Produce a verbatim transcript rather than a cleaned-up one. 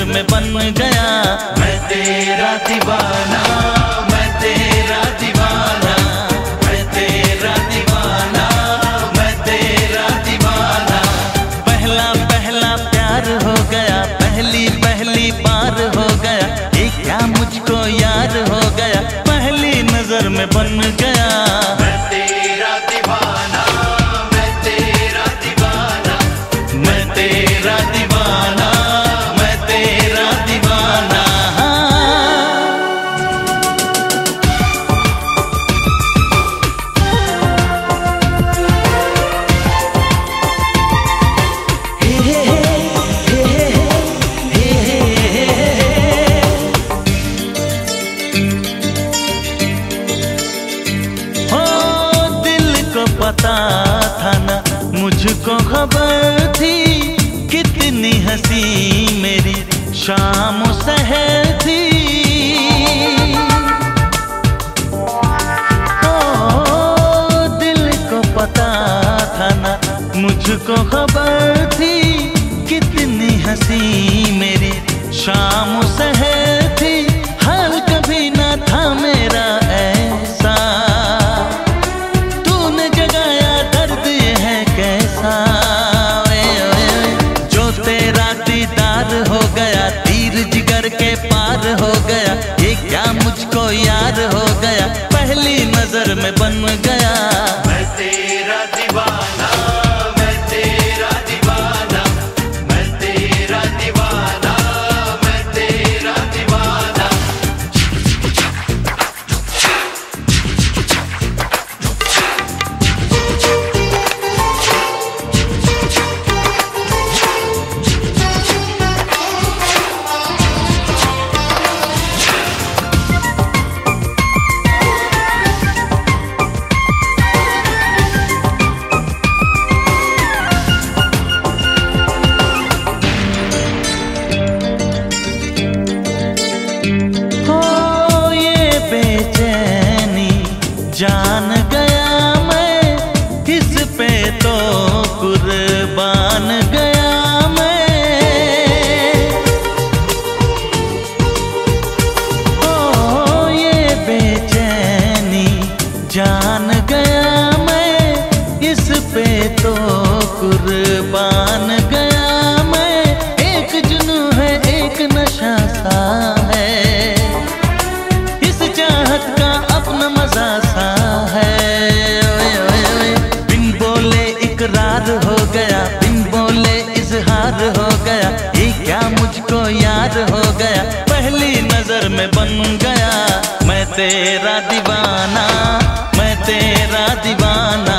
में बन गया। मैं तेरा दीवाना, मैं तेरा दीवाना, मैं तेरा दीवाना, मैं तेरा दीवाना। पहला पहला प्यार हो गया, पहली पहली बार हो गया, ये क्या मुझको यार हो गया, पहली नजर में बन गया। मैं तेरा दीवाना, मैं तेरा दीवाना, मैं तेरा दीवाना, मैं तेरा दीवाना। पता था ना मुझको खबर थी, कितनी हंसी मेरी शाम सहर थी। ओ दिल को पता था ना मुझको खबर थी, कितनी हंसी मेरी शाम सहर थी। हाल कभी ना था मेरा ऐसा, हो गया तीर जिगर के पार हो गया, ये क्या मुझको यार हो गया, पहली नजर में बन गया। मैं तेरा दीवाना, मैं तेरा दीवाना, मैं तेरा दीवाना, मैं तेरा दीवाना। जान गया मैं इस पे तो कुर्बान गया मैं। ओ ये बेचैनी जान गया मैं इस पे तो कुर्बान गया मैं। एक जुनू है एक नशा सा है, इस चाहत का अपना मजा सा है। ओए ओए ओए बिन बोले इकरार हो गया, बिन बोले इजहार हो गया, ये क्या मुझको याद हो गया, पहली नजर में बन गया। मैं तेरा दीवाना, मैं तेरा दीवाना,